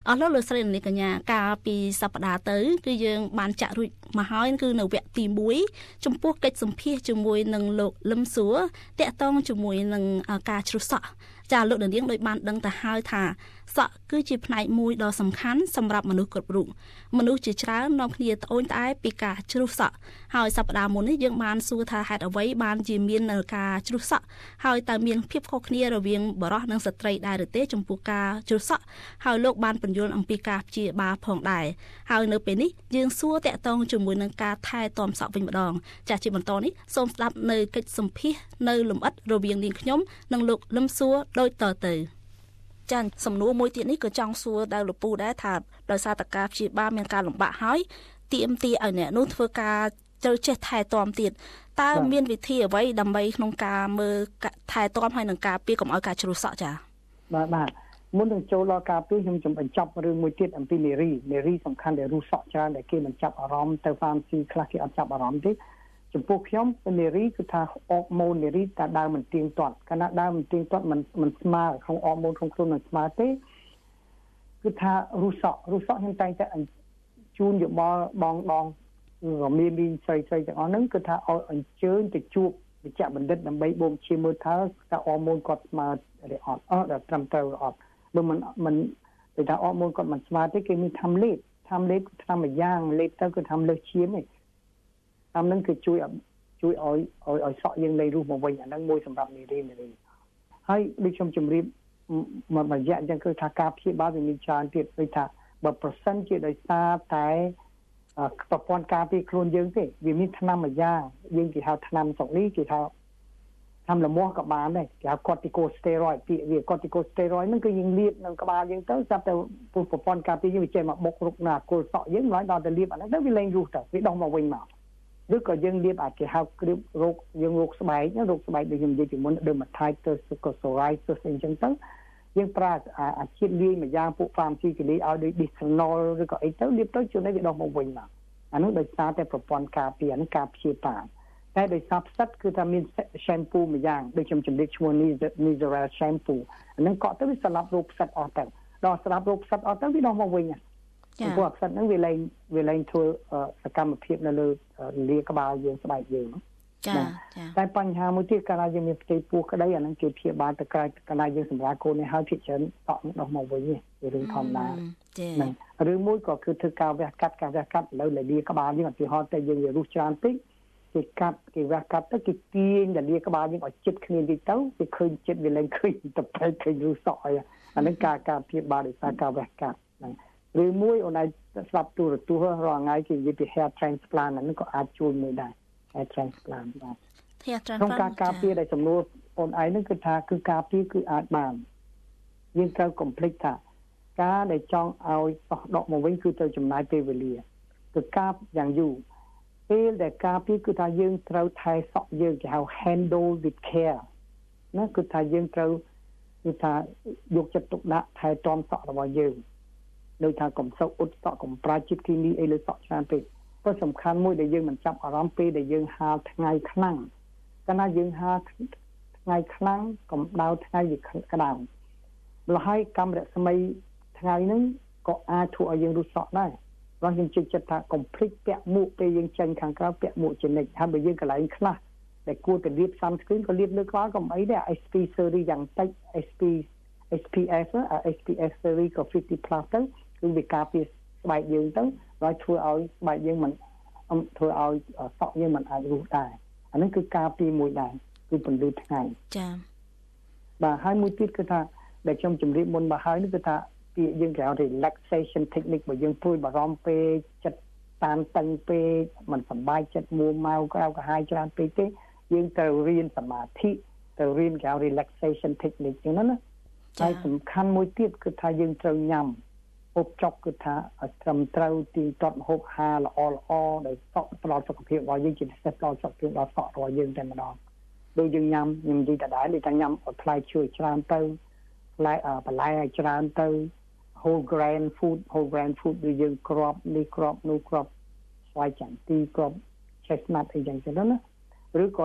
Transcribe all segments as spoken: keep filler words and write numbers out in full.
អស់លោកលោកស្រីនាងកញ្ញាកាលពីសប្តាហ៍ទៅគឺយើងបានចាក់រួចមកហើយគឺនៅវគ្គទីមួយចំពោះកិច្ចសម្ភាសជាមួយនឹងលោកលឹមសួរតាក់ទងជាមួយនឹងការជ្រុះសក់ចាលោកនាងដូចបានដឹងទៅហើយថាសក់គឺជាផ្នែកមួយដ៏សំខាន់សម្រាប់មនុស្សគ្រប់រូបមនុស្សជាច្រើននាំគ្នាត្អូញត្អែពីការជ្រុះសក់ហើយសប្តាហ៍មុននេះយើងបានសួរថាហេតុអ្វីបានជាមាននៅការជ្រុះសក់ហើយតើមានភាពខុសគ្នារវាងបុរសនិងស្ត្រីដែរឬទេចំពោះការជ្រុះសក់ហើយលោកបានបញ្យល់អំពីការព្យាបាលផងដែរហើយនៅពេលនេះយើងសួរតាក់ទងជាមួយនឹងការថែទាំសក់វិញម្ដងចាស់ជាបន្តនេះសូមស្ដាប់នៅកិច្ចសម្ភាសនៅលំអិតរវាងនាងខ្ញុំនិងលោកលឹមសួរដូចតទៅចា៎សំណួរមួយទៀតនេះក៏ចង់សួរដល់លោកពូដែរថាដោយសារតការព្យាបាលមានការលំបាកហើយទាមទារឲ្យអ្នកនោះធ្វើការត្រូវចេះថែទាំទៀតតើមានវិធីអ្វីដើម្បីក្នុងការមើលថែទាំហើយនឹងការពារកុំឲ្យការជ្រុះសក់ចា៎បាទបាទមុននឹងចូលដល់ការពារខ្ញុំចាំបញ្ចប់រឿងមួយទៀតអំពីនារីនារីសំខាន់ដែលរុះសក់ច្រើនដែលគេមិនចាប់អារម្មណ៍ទៅហ្វាមស៊ីខ្លះគេអត់ចាប់អារម្មណ៍ទេចំពោះខ្ញុំនារីគឺថាអរម៉ូននារីតែដើមមិនទៀងទាត់កាលណាដើមមិនទៀងទាត់មិនមិនស្មើក្នុងអរម៉ូនក្នុងខ្លួនមិនស្មើទេគឺថារុះសក់រុះសក់ខ្ញុំតែងតែជូនយោបល់បងបងរមៀមីងស្រីស្រីទាំងអស់ហ្នឹងគឺថាឲ្យអញ្ជើញទៅជួបវិជ្ជបណ្ឌិតដើម្បីបូមជាមើលថាតើអរម៉ូនគាត់ស្មើឬអត់អត់ត្រឹមត្រូវឬអត់បើមិនមិនទៅថាអរម៉ូនគាត់មិនស្មើទេគេមានធ្វើលេបធ្វើលេបធ្វើមួយយ៉ាងលេបទៅគឺធ្វើលើសឈាមទេតាមនឹងគឺជួយជួយឲ្យឲ្យឲ្យសក់យើងលេងរស់មកវិញអាហ្នឹងមួយសម្រាប់នារីនារីហើយដូចខ្ញុំជម្រាបមករយៈអញ្ចឹងគឺថាការព្យាបាលវាមានច្រើនទៀតដូចថាបើប្រសិនជាដោយសារតែប្រព័ន្ធការពារខ្លួនយើងទេវាមានថ្នាំមួយយ៉ាងយើងគេហៅថ្នាំស្រុកនេះគេថាថ្នាំលមាស់ក៏បានដែរគេហៅ corticosteroid ពាក្យវា corticosteroid ហ្នឹងគឺយើងលាបនៅក្បាលយើងទៅចាប់ទៅប្រព័ន្ធការពារយើងវាចេះមកបុករុកណាគល់សក់យើងឡើយដល់ទៅលាបអាហ្នឹងទៅវាលែងរស់ទៅវាដោះមកវិញមកឬក៏យើងលាបអាចគេហៅគ្រីមរោគយើងរោគស្បែករោគស្បែកដូចខ្ញុំនិយាយពីមុន dermatitis ក៏ psoriasis អីចឹងទៅយើងប្រើអាជាតិលាយមួយយ៉ាងពួក pharmacy គេលាយឲ្យដូច bisphenol ឬក៏អីទៅលាបទៅជួយឲ្យវាដោះមកវិញមកអានោះដោយសារតែប្រព័ន្ធការពារនឹងការព្យាបាលតែដោយសារផ្សិតគឺថាមាន shampoo មួយយ៉ាងដូចខ្ញុំជម្រាបឈ្មោះ Nizoral shampoo អានឹងកក់ទៅវាស្លាប់រោគផ្សិតអស់ទៅដល់ស្លាប់រោគផ្សិតអស់ទៅវាដោះមកវិញព្រោះផ្សិតហ្នឹងវាលែងវាលែងធ្វើសកម្មភាពនៅលើលាក្បាលយើងស្បែកយើងចាចាតែបញ្ហាមួយទៀតកាលណាយើងមានផ្ទៃពោះក្តីអាហ្នឹងគេព្យាបាលទៅក្រៅកាលណាយើងសម្រាប់កូននេះហើយភាគច្រើនតក់ដោះមកវិញវារឿងធម្មតាហ្នឹងឬមួយក៏គឺធ្វើការវះកាត់ការវះកាត់លើលាក្បាលយើងឧទាហរណ៍តែយើងវារុះច្រើនពេកគេកាត់គេវះកាត់ទៅគេទាញលាក្បាលយើងឲ្យជិតគ្នាតិចទៅវាឃើញជិតវាលែងឃើញទៅពេកឃើញរុះសក់ហើយអាហ្នឹងការការព្យាបាលដោយសារការវះកាត់ហ្នឹងឬមួយអូនឯងស្ដាប់ទូរទស្សន៍រាល់ថ្ងៃគេនិយាយពី hair transplant ហ្នឹងក៏អាចជួយមួយដែរ hair transplant បាទ hair transplant ក្នុងការការពារដែលចំនួនអូនឯងហ្នឹងគឺថាគឺការពារគឺអាចបានយើងត្រូវ complete ថាការដែលចង់ឲ្យសក់ដកមកវិញគឺត្រូវចំណាយពេលវេលាគឺការយ៉ាងយូរពេលដែលការពារគឺថាយើងត្រូវថែសក់យើងគេហៅ handle with care ណាគឺថាយើងត្រូវគឺថាយកចិត្តទុកដាក់ថែទាំសក់របស់យើងដោយថាកុំសូវអ៊ុតសក់កុំប្រើជាតិគីមីអីលើសក់ច្រើនពេកព្រោះសំខាន់មួយដែលយើងមិនចាប់អារម្មណ៍ពេលដែលយើងហាលថ្ងៃខ្លាំងកាលណាយើងហាលថ្ងៃខ្លាំងកម្ដៅថ្ងៃវាក្តៅម្ល៉េះហើយកាំរស្មីថ្ងៃហ្នឹងក៏អាចធ្វើឲ្យយើងរុះសក់ដែរព្រោះយើងជិះចិត្តថាកុំភ្លេចពាក់មួកពេលយើងចេញខាងក្រៅពាក់មួកជានិច្ចហើយបើយើងកន្លែងខ្លះដែលគួរតែលាប sunscreen ក៏លាបលើក្បាលកុំអីដែរ เอส พี series យ៉ាងតិច เอส พี เอส พี เอฟ เอส พี เอฟ series ក៏ fifty plus ទៅគឺវាការពារស្បែកយើងទៅហើយធ្វើឲ្យស្បែកយើងមិនធ្វើឲ្យសក់យើងមិនអាចរុះដែរអានេះគឺការពារមួយដែរគឺពន្លឺថ្ងៃចា៎បាទហើយមួយទៀតគឺថាដែលខ្ញុំជម្រាបមុនមកហើយនេះគឺថាពាក្យយើងគេហៅ relaxation technique បើយើងព្រួយបារម្ភពេកចិត្តតានតឹងពេកមិនសប្បាយចិត្តមួម៉ៅក្រៅកាហាយច្រើនពេកទេយើងត្រូវរៀនសមាធិត្រូវរៀនគេហៅ relaxation technique ហ្នឹងណាហើយសំខាន់មួយទៀតគឺថាយើងត្រូវញ៉ាំហូបចុកគឺថាឲ្យត្រឹមត្រូវទីទាត់ហូបហាល្អល្អដែលសក់ផ្ដល់សុខភាពរបស់យើងជាពិសេសផ្ដល់សុខភាពដល់សក់របស់យើងតែម្ដងដូចយើងញ៉ាំខ្ញុំនិយាយដដែលដូចថាញ៉ាំផ្លែឈើច្រើនទៅផ្លែបន្លែឲ្យច្រើនទៅ whole grain food whole grain food ដូចយើងគ្រាប់នេះគ្រាប់នោះគ្រាប់ស្វាយចន្ទីគ្រាប់ chestnut អីចឹងទៅណាឬក៏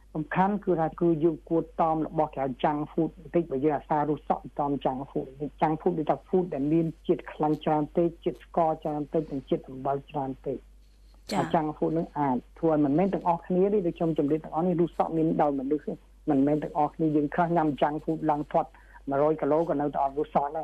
សំខាន់គឺថាគឺយើងគួរតមរបស់គេចាំង food បន្តិចបើយើងអាសាររសក់តមចាំង food ចាំង food ដូចថា food ដែលមានជាតិខ្លាញ់ច្រើនពេកជាតិស្ករច្រើនពេកនិងជាតិអំបិលច្រើនពេកចាចាំង food នឹងអាចធ្វើឲ្យមិនមែនទាំងអស់គ្នាទេដូចខ្ញុំជម្រាបទាំងអស់នេះរសក់មានដោយមនុស្សមិនមែនទាំងអស់គ្នាយើងខ្លះញ៉ាំចាំង food ឡើងផុតone hundredគីឡូក៏នៅតែអត់រសក់ដែរ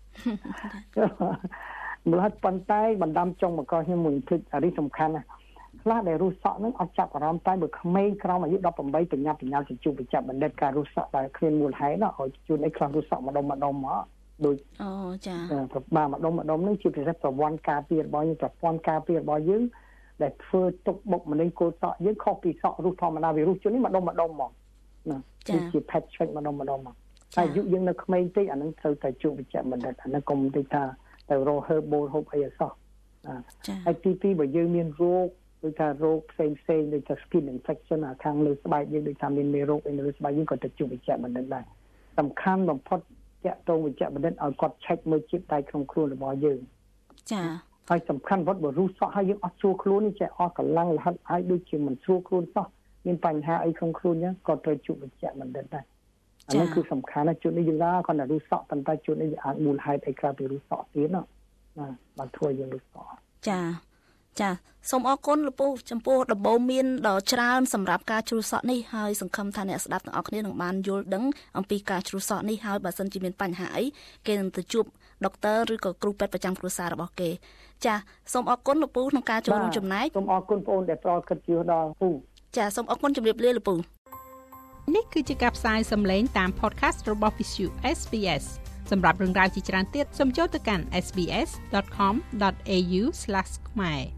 មើលហត់ប៉ុន្តែបណ្ដាំចុងមកក៏ខ្ញុំមួយភ្លេចអានេះសំខាន់ណាស់ខ្លះដែលរសក់នឹងអត់ចាប់អារម្មណ៍តែបើក្មេងក្រោមអាយុeighteenបញ្ញាបញ្ញាទៅជួបវិជ្ជបណ្ឌិតការរសក់ដែលគ្មានមូលហេតុណាឲ្យជួនឯខ្លះរសក់ម្ដុំម្ដុំមកដូចអូចាប្របាម្ដុំម្ដុំនេះជាពិសេសប្រព័ន្ធការពាររបស់យើងប្រព័ន្ធការពាររបស់យើងដែលធ្វើទុកបុកម្នេញគោលសក់យើងខុសពីសក់រុសធម្មតាវីរុសជួននេះម្ដុំម្ដុំមកណាជា patch ម្ដុំម្ដុំមកតែអាយុយើងនៅក្មេងតិចអានឹងត្រូវតែជួបវិជ្ជបណ្ឌិតអានឹងកុំតិចថាទៅរក herbal ហូបអីអសោះចាហើយទីពីរបើយើងមានរោគដូចថារោគផ្សេងផ្សេងដូចថា skin infection អាខាងលើស្បែកយើងដូចថាមានមេរោគអីលើស្បែកយើងក៏ទៅជួបវិជ្ជបណ្ឌិតដែរសំខាន់បំផុតតាក់ទងវិជ្ជបណ្ឌិតឲ្យគាត់ check មើលជាតិតែក្នុងខ្លួនរបស់យើងចាហើយសំខាន់បំផុតបើរុសសក់ហើយយើងអត់ស្រួលខ្លួននេះចេះអស់កម្លាំងលហិតហើយដូចជាមិនស្រួលខ្លួនសោះមានបញ្ហាអីក្នុងខ្លួនចឹងក៏ត្រូវជួបវិជ្ជបណ្ឌិតដែរអានេះគឺសំខាន់ណាស់ជួននេះយើងថាគាត់តែរុសសក់ប៉ុន្តែជួននេះអាចមូលហេតុអីក្រៅពីរុសសក់ទៀតណាណាបានធ្វើយើងរុសសក់ចាចាសូមអរគុណលោកពូចំពោះដំបូន្មានដ៏ច្រើនសម្រាប់ការជ្រុះសក់នេះហើយសង្ឃឹមថាអ្នកស្ដាប់ទាំងអស់គ្នានឹងបានយល់ដឹងអំពីការជ្រុះសក់នេះហើយបើសិនជាមានបញ្ហាអីគេនឹងទៅជួបដុកទ័រឬក៏គ្រូពេទ្យប្រចាំគ្រួសាររបស់គេចាសូមអរគុណលោកពូក្នុងការចូលរួមចំណែកសូមអរគុណបងអូនដែលផ្ដល់កិត្តិយសដល់ពូចាសូមអរគុណជម្រាបលាលោកពូនេះគឺជាការផ្សាយសម្លេងតាម podcast របស់ Visu เอส บี เอส សម្រាប់រឿងរ៉ាវជាច្រើនទៀតសូមចូលទៅកាន់ เอส บี เอส ดอท คอม ดอท เอ ยู ស្លាស ខ្មែរ